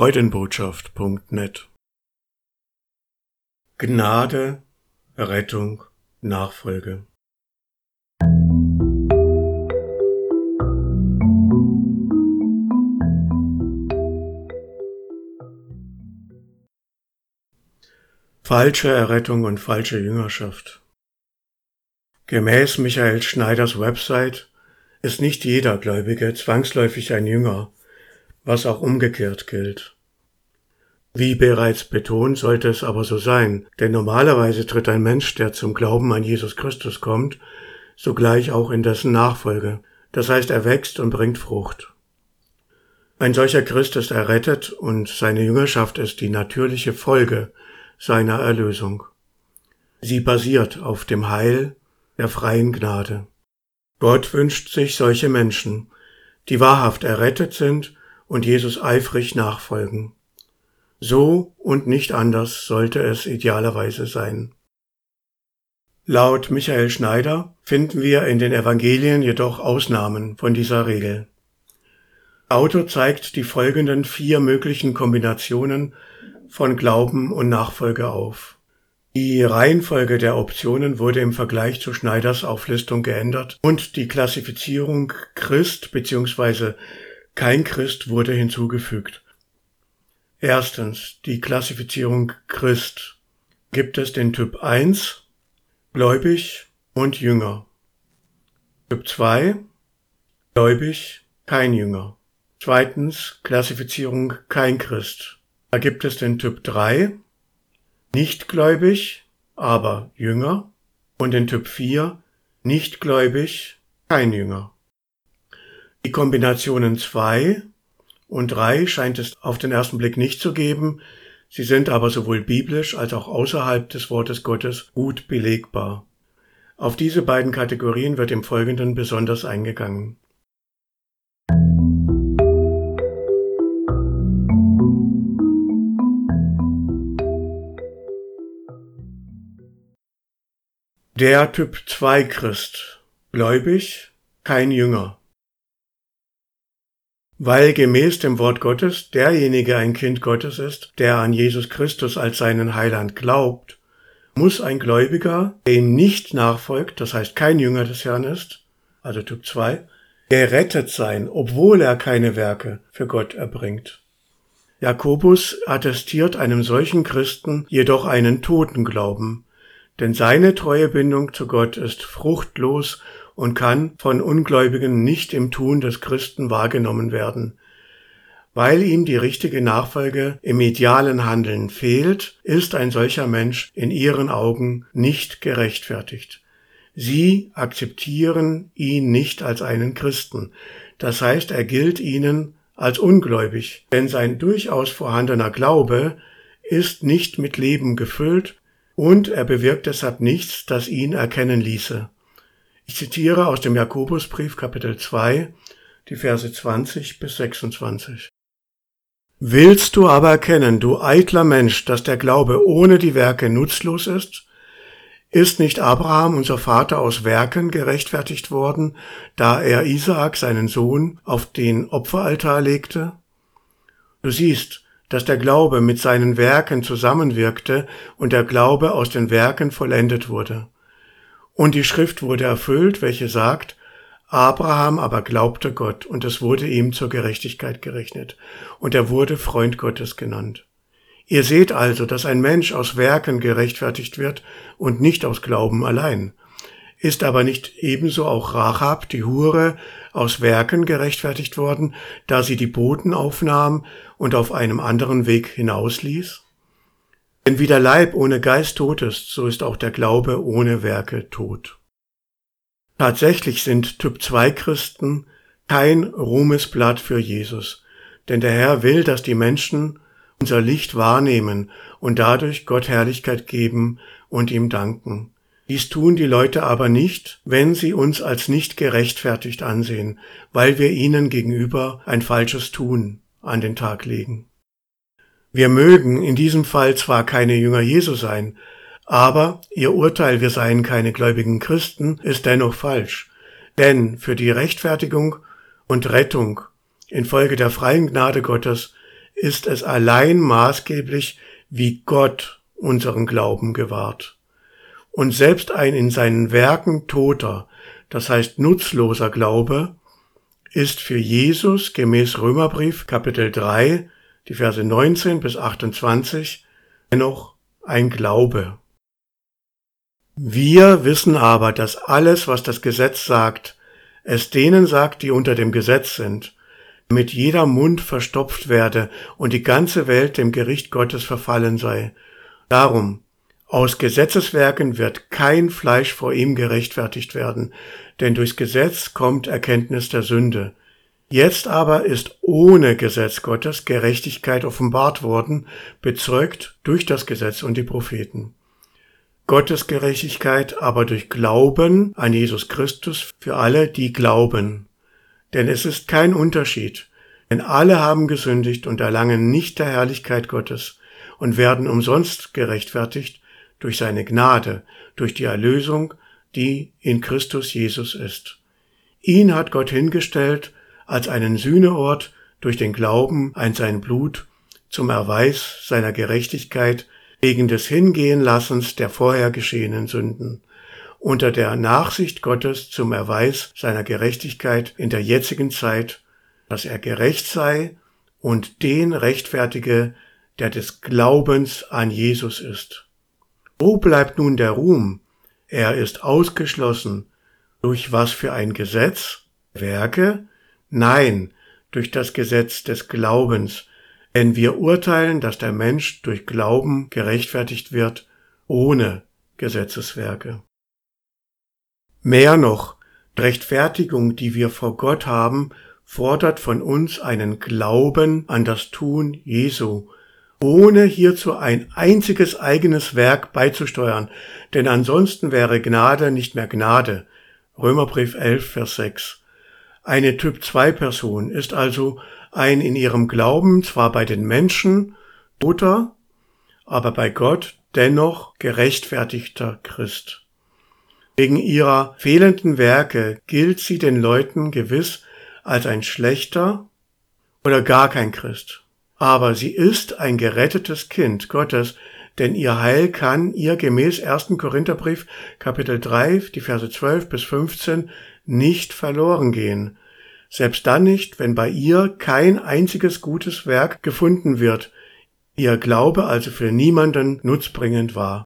Freudenbotschaft.net. Gnade, Rettung, Nachfolge. Falsche Errettung und falsche Jüngerschaft. Gemäß Michael Schneiders Website ist nicht jeder Gläubige zwangsläufig ein Jünger, was auch umgekehrt gilt. Wie bereits betont, sollte es aber so sein, denn normalerweise tritt ein Mensch, der zum Glauben an Jesus Christus kommt, sogleich auch in dessen Nachfolge, das heißt, er wächst und bringt Frucht. Ein solcher Christ ist errettet und seine Jüngerschaft ist die natürliche Folge seiner Erlösung. Sie basiert auf dem Heil der freien Gnade. Gott wünscht sich solche Menschen, die wahrhaft errettet sind und Jesus eifrig nachfolgen. So und nicht anders sollte es idealerweise sein. Laut Michael Schneider finden wir in den Evangelien jedoch Ausnahmen von dieser Regel. Der Autor zeigt die folgenden 4 möglichen Kombinationen von Glauben und Nachfolge auf. Die Reihenfolge der Optionen wurde im Vergleich zu Schneiders Auflistung geändert und die Klassifizierung Christ bzw. kein Christ wurde hinzugefügt. Erstens, die Klassifizierung Christ. Gibt es den Typ 1, gläubig und Jünger. Typ 2, gläubig, kein Jünger. Zweitens, Klassifizierung kein Christ. Da gibt es den Typ 3, nicht gläubig, aber Jünger. Und den Typ 4, nicht gläubig, kein Jünger. Die Kombinationen 2 und 3 scheint es auf den ersten Blick nicht zu geben, sie sind aber sowohl biblisch als auch außerhalb des Wortes Gottes gut belegbar. Auf diese beiden Kategorien wird im Folgenden besonders eingegangen. Der Typ 2 Christ, gläubig, kein Jünger. Weil gemäß dem Wort Gottes derjenige ein Kind Gottes ist, der an Jesus Christus als seinen Heiland glaubt, muss ein Gläubiger, der ihm nicht nachfolgt, das heißt kein Jünger des Herrn ist, also Typ 2, gerettet sein, obwohl er keine Werke für Gott erbringt. Jakobus attestiert einem solchen Christen jedoch einen toten Glauben, denn seine treue Bindung zu Gott ist fruchtlos und kann von Ungläubigen nicht im Tun des Christen wahrgenommen werden. Weil ihm die richtige Nachfolge im idealen Handeln fehlt, ist ein solcher Mensch in ihren Augen nicht gerechtfertigt. Sie akzeptieren ihn nicht als einen Christen. Das heißt, er gilt ihnen als ungläubig, denn sein durchaus vorhandener Glaube ist nicht mit Leben gefüllt und er bewirkt deshalb nichts, das ihn erkennen ließe. Ich zitiere aus dem Jakobusbrief Kapitel 2, die Verse 20 bis 26. Willst du aber erkennen, du eitler Mensch, dass der Glaube ohne die Werke nutzlos ist? Ist nicht Abraham, unser Vater, aus Werken gerechtfertigt worden, da er Isaak, seinen Sohn, auf den Opferaltar legte? Du siehst, dass der Glaube mit seinen Werken zusammenwirkte und der Glaube aus den Werken vollendet wurde. Und die Schrift wurde erfüllt, welche sagt, Abraham aber glaubte Gott, und es wurde ihm zur Gerechtigkeit gerechnet, und er wurde Freund Gottes genannt. Ihr seht also, dass ein Mensch aus Werken gerechtfertigt wird und nicht aus Glauben allein. Ist aber nicht ebenso auch Rahab, die Hure, aus Werken gerechtfertigt worden, da sie die Boten aufnahm und auf einem anderen Weg hinausließ? Denn wie der Leib ohne Geist tot ist, so ist auch der Glaube ohne Werke tot. Tatsächlich sind Typ 2 Christen kein Ruhmesblatt für Jesus, denn der Herr will, dass die Menschen unser Licht wahrnehmen und dadurch Gott Herrlichkeit geben und ihm danken. Dies tun die Leute aber nicht, wenn sie uns als nicht gerechtfertigt ansehen, weil wir ihnen gegenüber ein falsches Tun an den Tag legen. Wir mögen in diesem Fall zwar keine Jünger Jesu sein, aber ihr Urteil, wir seien keine gläubigen Christen, ist dennoch falsch. Denn für die Rechtfertigung und Rettung infolge der freien Gnade Gottes ist es allein maßgeblich, wie Gott unseren Glauben gewahrt. Und selbst ein in seinen Werken toter, das heißt nutzloser Glaube, ist für Jesus gemäß Römerbrief Kapitel 3, die Verse 19 bis 28, dennoch ein Glaube. Wir wissen aber, dass alles, was das Gesetz sagt, es denen sagt, die unter dem Gesetz sind, damit jeder Mund verstopft werde und die ganze Welt dem Gericht Gottes verfallen sei. Darum, aus Gesetzeswerken wird kein Fleisch vor ihm gerechtfertigt werden, denn durchs Gesetz kommt Erkenntnis der Sünde. Jetzt aber ist ohne Gesetz Gottes Gerechtigkeit offenbart worden, bezeugt durch das Gesetz und die Propheten. Gottes Gerechtigkeit aber durch Glauben an Jesus Christus für alle, die glauben. Denn es ist kein Unterschied, denn alle haben gesündigt und erlangen nicht der Herrlichkeit Gottes und werden umsonst gerechtfertigt durch seine Gnade, durch die Erlösung, die in Christus Jesus ist. Ihn hat Gott hingestellt als einen Sühneort durch den Glauben an sein Blut zum Erweis seiner Gerechtigkeit wegen des Hingehenlassens der vorher geschehenen Sünden, unter der Nachsicht Gottes zum Erweis seiner Gerechtigkeit in der jetzigen Zeit, dass er gerecht sei und den rechtfertige, der des Glaubens an Jesus ist. Wo bleibt nun der Ruhm? Er ist ausgeschlossen. Durch was für ein Gesetz? Werke? Nein, durch das Gesetz des Glaubens. Denn wir urteilen, dass der Mensch durch Glauben gerechtfertigt wird, ohne Gesetzeswerke. Mehr noch, Rechtfertigung, die wir vor Gott haben, fordert von uns einen Glauben an das Tun Jesu, ohne hierzu ein einziges eigenes Werk beizusteuern, denn ansonsten wäre Gnade nicht mehr Gnade. Römerbrief 11, Vers 6. Eine Typ-2-Person ist also ein in ihrem Glauben zwar bei den Menschen toter, aber bei Gott dennoch gerechtfertigter Christ. Wegen ihrer fehlenden Werke gilt sie den Leuten gewiss als ein schlechter oder gar kein Christ. Aber sie ist ein gerettetes Kind Gottes, denn ihr Heil kann ihr gemäß 1. Korintherbrief Kapitel 3, die Verse 12 bis 15 nicht verloren gehen. Selbst dann nicht, wenn bei ihr kein einziges gutes Werk gefunden wird, ihr Glaube also für niemanden nutzbringend war.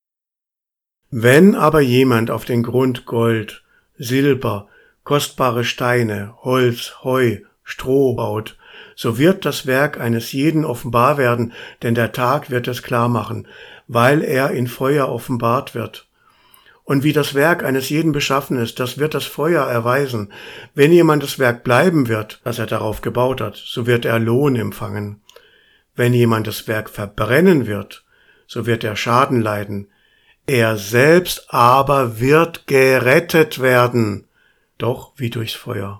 Wenn aber jemand auf den Grund Gold, Silber, kostbare Steine, Holz, Heu, Stroh baut, so wird das Werk eines jeden offenbar werden, denn der Tag wird es klar machen, weil er in Feuer offenbart wird. Und wie das Werk eines jeden beschaffen ist, das wird das Feuer erweisen. Wenn jemandes Werk bleiben wird, das er darauf gebaut hat, so wird er Lohn empfangen. Wenn jemandes Werk verbrennen wird, so wird er Schaden leiden. Er selbst aber wird gerettet werden, doch wie durchs Feuer.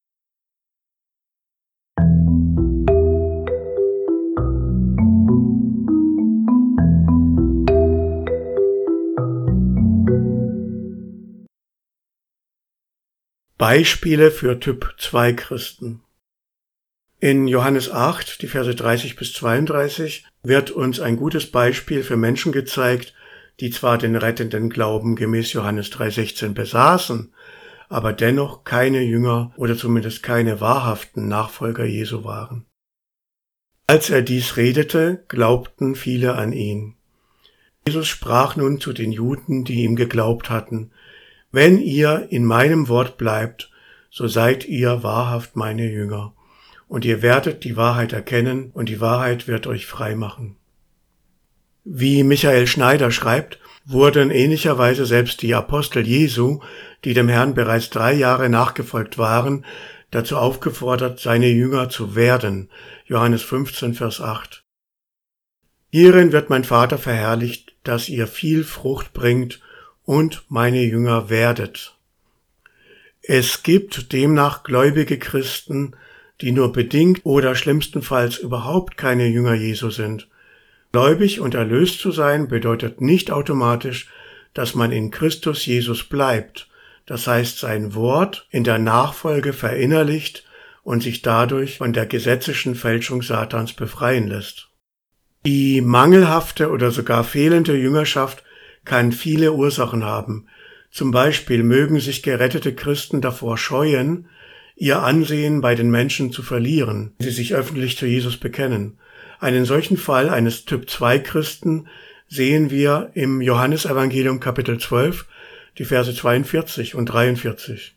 Beispiele für Typ-2 Christen. In Johannes 8, die Verse 30 bis 32, wird uns ein gutes Beispiel für Menschen gezeigt, die zwar den rettenden Glauben gemäß Johannes 3,16 besaßen, aber dennoch keine Jünger oder zumindest keine wahrhaften Nachfolger Jesu waren. Als er dies redete, glaubten viele an ihn. Jesus sprach nun zu den Juden, die ihm geglaubt hatten: Wenn ihr in meinem Wort bleibt, so seid ihr wahrhaft meine Jünger, und ihr werdet die Wahrheit erkennen, und die Wahrheit wird euch frei machen. Wie Michael Schneider schreibt, wurden ähnlicherweise selbst die Apostel Jesu, die dem Herrn bereits 3 Jahre nachgefolgt waren, dazu aufgefordert, seine Jünger zu werden. Johannes 15, Vers 8. Hierin wird mein Vater verherrlicht, dass ihr viel Frucht bringt und meine Jünger werdet. Es gibt demnach gläubige Christen, die nur bedingt oder schlimmstenfalls überhaupt keine Jünger Jesu sind. Gläubig und erlöst zu sein bedeutet nicht automatisch, dass man in Christus Jesus bleibt, das heißt sein Wort in der Nachfolge verinnerlicht und sich dadurch von der gesetzlichen Fälschung Satans befreien lässt. Die mangelhafte oder sogar fehlende Jüngerschaft kann viele Ursachen haben. Zum Beispiel mögen sich gerettete Christen davor scheuen, ihr Ansehen bei den Menschen zu verlieren, wenn sie sich öffentlich zu Jesus bekennen. Einen solchen Fall eines Typ-2-Christen sehen wir im Johannesevangelium Kapitel 12, die Verse 42 und 43.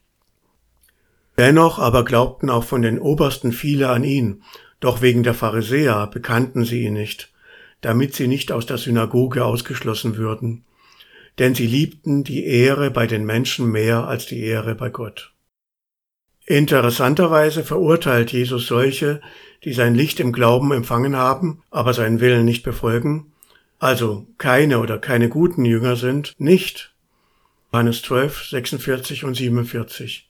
Dennoch aber glaubten auch von den Obersten viele an ihn, doch wegen der Pharisäer bekannten sie ihn nicht, damit sie nicht aus der Synagoge ausgeschlossen würden. Denn sie liebten die Ehre bei den Menschen mehr als die Ehre bei Gott. Interessanterweise verurteilt Jesus solche, die sein Licht im Glauben empfangen haben, aber seinen Willen nicht befolgen, also keine oder keine guten Jünger sind, nicht. Johannes 12, 46 und 47.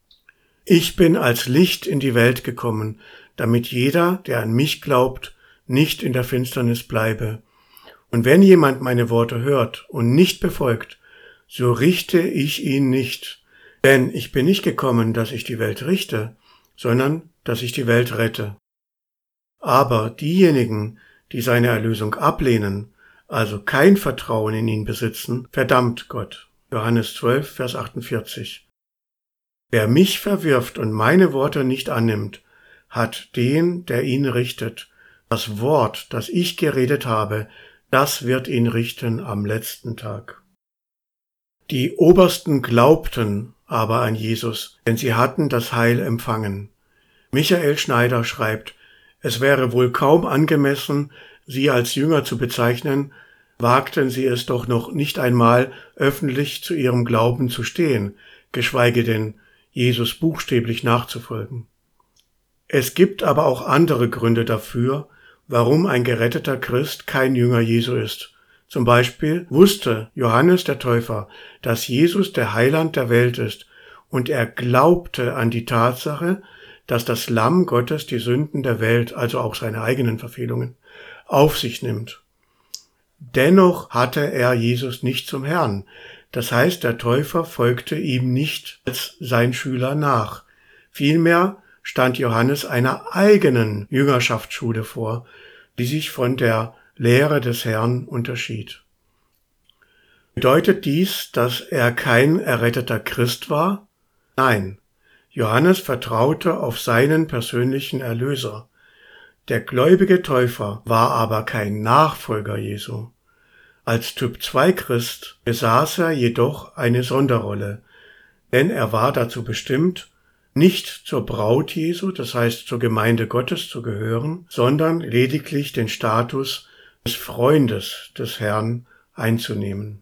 Ich bin als Licht in die Welt gekommen, damit jeder, der an mich glaubt, nicht in der Finsternis bleibe. Und wenn jemand meine Worte hört und nicht befolgt, so richte ich ihn nicht. Denn ich bin nicht gekommen, dass ich die Welt richte, sondern dass ich die Welt rette. Aber diejenigen, die seine Erlösung ablehnen, also kein Vertrauen in ihn besitzen, verdammt Gott. Johannes 12, Vers 48. Wer mich verwirft und meine Worte nicht annimmt, hat den, der ihn richtet. Das Wort, das ich geredet habe, das wird ihn richten am letzten Tag. Die Obersten glaubten aber an Jesus, denn sie hatten das Heil empfangen. Michael Schneider schreibt, es wäre wohl kaum angemessen, sie als Jünger zu bezeichnen, wagten sie es doch noch nicht einmal, öffentlich zu ihrem Glauben zu stehen, geschweige denn, Jesus buchstäblich nachzufolgen. Es gibt aber auch andere Gründe dafür, warum ein geretteter Christ kein Jünger Jesu ist. Zum Beispiel wusste Johannes der Täufer, dass Jesus der Heiland der Welt ist, und er glaubte an die Tatsache, dass das Lamm Gottes die Sünden der Welt, also auch seine eigenen Verfehlungen, auf sich nimmt. Dennoch hatte er Jesus nicht zum Herrn. Das heißt, der Täufer folgte ihm nicht als sein Schüler nach. Vielmehr stand Johannes einer eigenen Jüngerschaftsschule vor, die sich von der Lehre des Herrn unterschied. Bedeutet dies, dass er kein erretteter Christ war? Nein, Johannes vertraute auf seinen persönlichen Erlöser. Der gläubige Täufer war aber kein Nachfolger Jesu. Als Typ-2-Christ besaß er jedoch eine Sonderrolle, denn er war dazu bestimmt, nicht zur Braut Jesu, das heißt zur Gemeinde Gottes zu gehören, sondern lediglich den Status des Freundes des Herrn einzunehmen.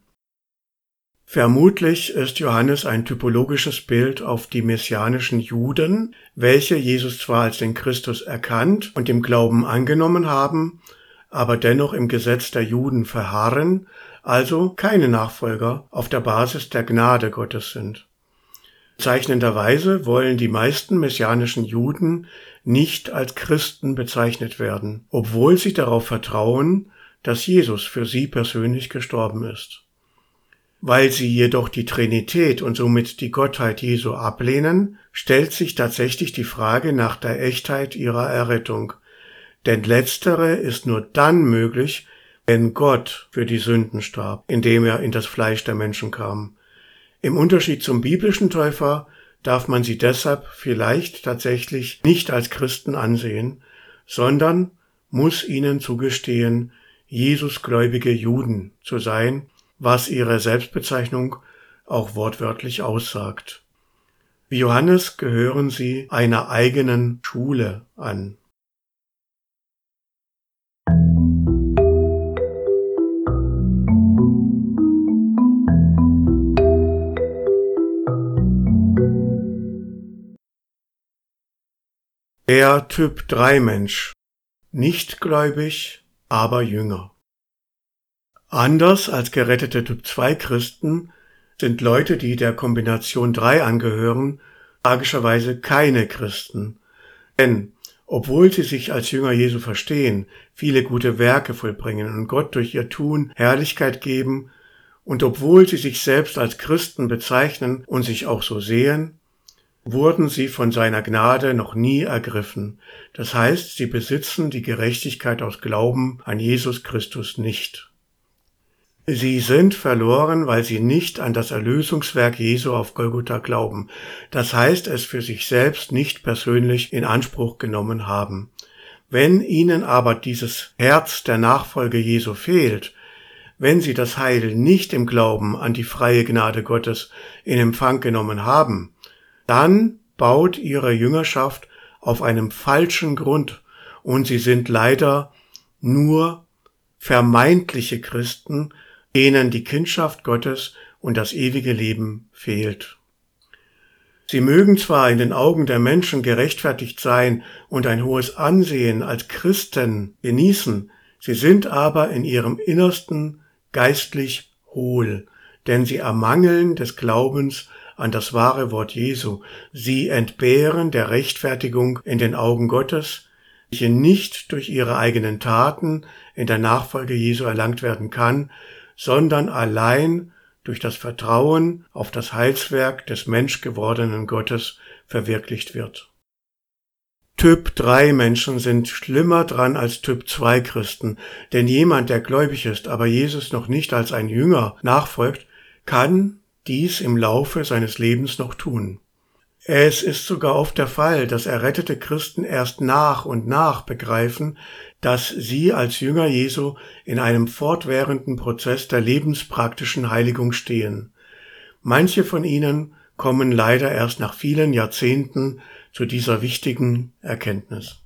Vermutlich ist Johannes ein typologisches Bild auf die messianischen Juden, welche Jesus zwar als den Christus erkannt und im Glauben angenommen haben, aber dennoch im Gesetz der Juden verharren, also keine Nachfolger auf der Basis der Gnade Gottes sind. Bezeichnenderweise wollen die meisten messianischen Juden nicht als Christen bezeichnet werden, obwohl sie darauf vertrauen, dass Jesus für sie persönlich gestorben ist. Weil sie jedoch die Trinität und somit die Gottheit Jesu ablehnen, stellt sich tatsächlich die Frage nach der Echtheit ihrer Errettung. Denn letztere ist nur dann möglich, wenn Gott für die Sünden starb, indem er in das Fleisch der Menschen kam. Im Unterschied zum biblischen Täufer darf man sie deshalb vielleicht tatsächlich nicht als Christen ansehen, sondern muss ihnen zugestehen, Jesusgläubige Juden zu sein, was ihre Selbstbezeichnung auch wortwörtlich aussagt. Wie Johannes gehören sie einer eigenen Schule an. Der Typ-3-Mensch, nicht gläubig, aber Jünger. Anders als gerettete Typ-2-Christen sind Leute, die der Kombination 3 angehören, tragischerweise keine Christen. Denn obwohl sie sich als Jünger Jesu verstehen, viele gute Werke vollbringen und Gott durch ihr Tun Herrlichkeit geben, und obwohl sie sich selbst als Christen bezeichnen und sich auch so sehen, wurden sie von seiner Gnade noch nie ergriffen. Das heißt, sie besitzen die Gerechtigkeit aus Glauben an Jesus Christus nicht. Sie sind verloren, weil sie nicht an das Erlösungswerk Jesu auf Golgotha glauben. Das heißt, es für sich selbst nicht persönlich in Anspruch genommen haben. Wenn ihnen aber dieses Herz der Nachfolge Jesu fehlt, wenn sie das Heil nicht im Glauben an die freie Gnade Gottes in Empfang genommen haben, dann baut ihre Jüngerschaft auf einem falschen Grund und sie sind leider nur vermeintliche Christen, denen die Kindschaft Gottes und das ewige Leben fehlt. Sie mögen zwar in den Augen der Menschen gerechtfertigt sein und ein hohes Ansehen als Christen genießen, sie sind aber in ihrem Innersten geistlich hohl, denn sie ermangeln des Glaubens an das wahre Wort Jesu. Sie entbehren der Rechtfertigung in den Augen Gottes, welche nicht durch ihre eigenen Taten in der Nachfolge Jesu erlangt werden kann, sondern allein durch das Vertrauen auf das Heilswerk des menschgewordenen Gottes verwirklicht wird. Typ 3 Menschen sind schlimmer dran als Typ 2 Christen, denn jemand, der gläubig ist, aber Jesus noch nicht als ein Jünger nachfolgt, kann dies im Laufe seines Lebens noch tun. Es ist sogar oft der Fall, dass errettete Christen erst nach und nach begreifen, dass sie als Jünger Jesu in einem fortwährenden Prozess der lebenspraktischen Heiligung stehen. Manche von ihnen kommen leider erst nach vielen Jahrzehnten zu dieser wichtigen Erkenntnis.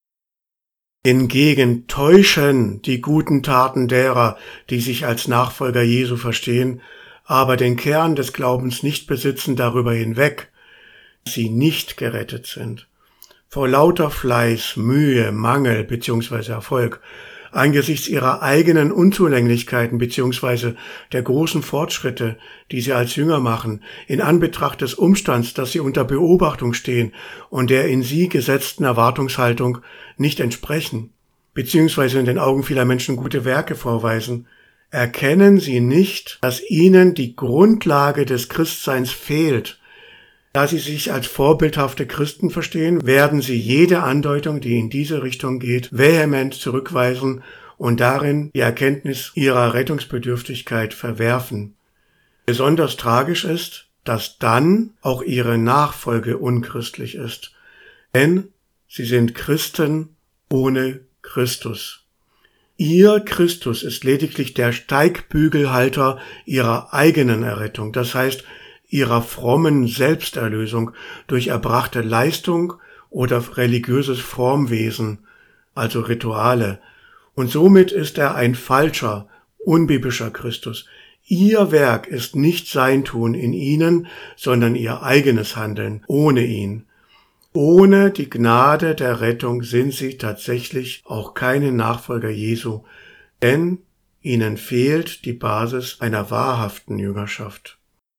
Hingegen täuschen die guten Taten derer, die sich als Nachfolger Jesu verstehen, aber den Kern des Glaubens nicht besitzen, darüber hinweg, dass sie nicht gerettet sind. Vor lauter Fleiß, Mühe, Mangel bzw. Erfolg, angesichts ihrer eigenen Unzulänglichkeiten bzw. der großen Fortschritte, die sie als Jünger machen, in Anbetracht des Umstands, dass sie unter Beobachtung stehen und der in sie gesetzten Erwartungshaltung nicht entsprechen, bzw. in den Augen vieler Menschen gute Werke vorweisen, erkennen sie nicht, dass ihnen die Grundlage des Christseins fehlt. Da sie sich als vorbildhafte Christen verstehen, werden sie jede Andeutung, die in diese Richtung geht, vehement zurückweisen und darin die Erkenntnis ihrer Rettungsbedürftigkeit verwerfen. Besonders tragisch ist, dass dann auch ihre Nachfolge unchristlich ist, denn sie sind Christen ohne Christus. Ihr Christus ist lediglich der Steigbügelhalter ihrer eigenen Errettung, das heißt, ihrer frommen Selbsterlösung durch erbrachte Leistung oder religiöses Formwesen, also Rituale. Und somit ist er ein falscher, unbiblischer Christus. Ihr Werk ist nicht sein Tun in ihnen, sondern ihr eigenes Handeln ohne ihn. Ohne die Gnade der Rettung sind sie tatsächlich auch keine Nachfolger Jesu, denn ihnen fehlt die Basis einer wahrhaften Jüngerschaft.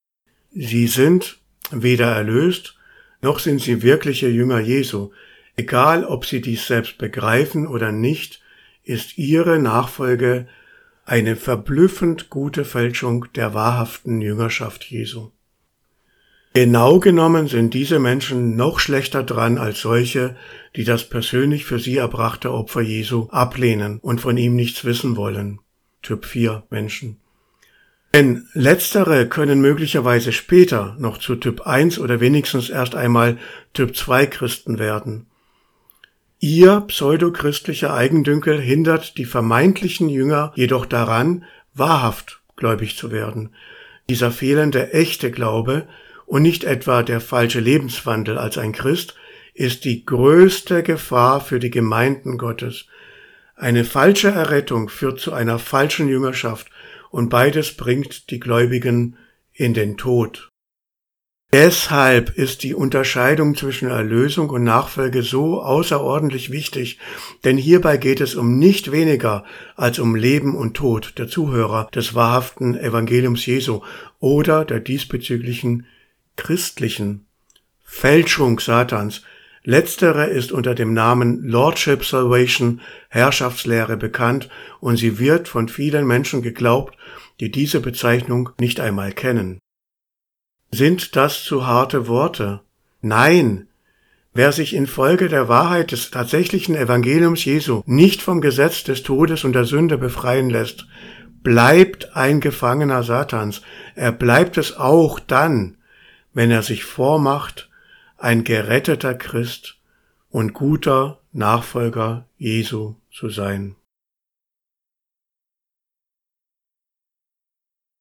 Sie sind weder erlöst, noch sind sie wirkliche Jünger Jesu. Egal, ob sie dies selbst begreifen oder nicht, ist ihre Nachfolge eine verblüffend gute Fälschung der wahrhaften Jüngerschaft Jesu. Genau genommen sind diese Menschen noch schlechter dran als solche, die das persönlich für sie erbrachte Opfer Jesu ablehnen und von ihm nichts wissen wollen. Typ 4 Menschen. Denn letztere können möglicherweise später noch zu Typ 1 oder wenigstens erst einmal Typ 2 Christen werden. Ihr pseudochristlicher Eigendünkel hindert die vermeintlichen Jünger jedoch daran, wahrhaft gläubig zu werden. Dieser fehlende echte Glaube und nicht etwa der falsche Lebenswandel als ein Christ ist die größte Gefahr für die Gemeinden Gottes. Eine falsche Errettung führt zu einer falschen Jüngerschaft und beides bringt die Gläubigen in den Tod. Deshalb ist die Unterscheidung zwischen Erlösung und Nachfolge so außerordentlich wichtig, denn hierbei geht es um nicht weniger als um Leben und Tod der Zuhörer des wahrhaften Evangeliums Jesu oder der diesbezüglichen christlichen Fälschung Satans. Letztere ist unter dem Namen Lordship Salvation, Herrschaftslehre, bekannt und sie wird von vielen Menschen geglaubt, die diese Bezeichnung nicht einmal kennen. Sind das zu harte Worte? Nein, wer sich infolge der Wahrheit des tatsächlichen Evangeliums Jesu nicht vom Gesetz des Todes und der Sünde befreien lässt, bleibt ein Gefangener Satans. Er bleibt es auch dann, wenn er sich vormacht, ein geretteter Christ und guter Nachfolger Jesu zu sein.